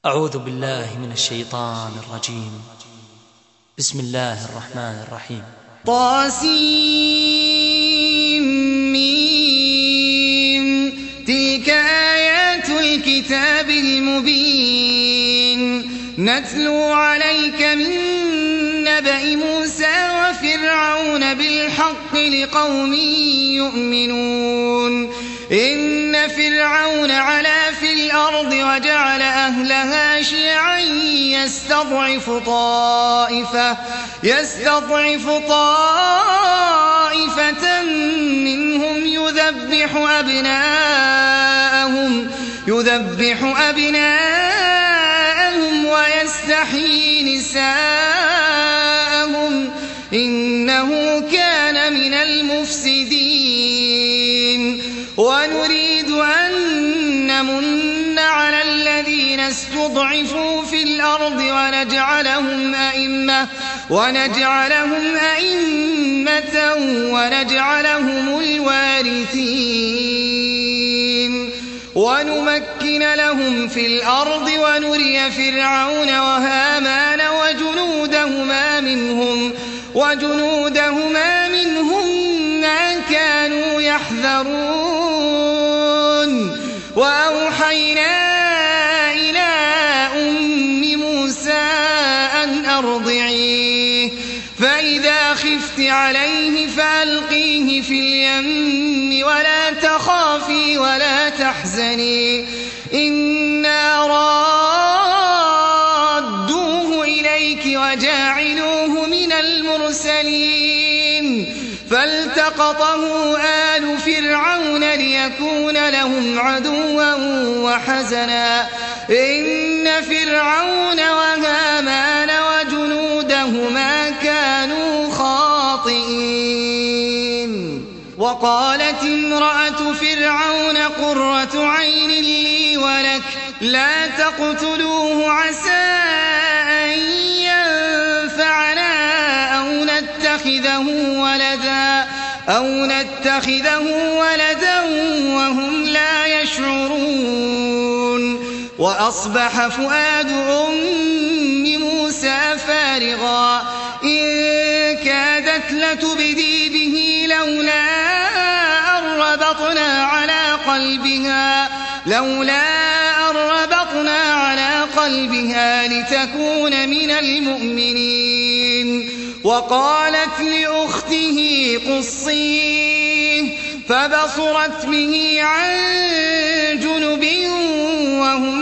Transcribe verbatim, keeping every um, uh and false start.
أعوذ بالله من الشيطان الرجيم. بسم الله الرحمن الرحيم. طاسيم تلك آيات الكتاب المبين نتلو عليك من نبأ موسى وفرعون بالحق لقوم يؤمنون. إن فرعون علا في الأرض وجعل أهلها شيعا يستضعف طائفة, يستضعف طائفة منهم يذبح أبناءهم, يذبح أبناءهم ويستحيي نساءهم إنه كان من المفسدين. ونريد أن نمن على الذين استضعفوا في الأرض ونجعلهم أئمة, ونجعلهم أئمة ونجعلهم الوارثين ونمكن لهم في الأرض ونري فرعون وهامان وجنودهما منهم, وجنودهما منهم ما كانوا يحذرون. وأوحينا إلى أم موسى أن أرضعيه فإذا خفت عليه فألقيه في اليم ولا تخافي ولا تحزني إنا رادوه إليك وجاعلوه من المرسلين. فالتقطه آل فرعون ليكون لهم عدوا وحزنا إن فرعون وهامان وجنودهما كانوا خاطئين. وقالت امرأة فرعون قرة عين لي ولك لا تقتلوه عسى أن ينفعنا أو نتخذه ولدا, أو نتخذه ولدا وهم لا يشعرون. وأصبح فؤاد أم موسى فارغا إن كادت لتبدي به لولا أن ربطنا على قلبها, لولا أن ربطنا على قلبها لتكون من المؤمنين. وقالت لأخته قصيه فبصرت به عن جنب وهم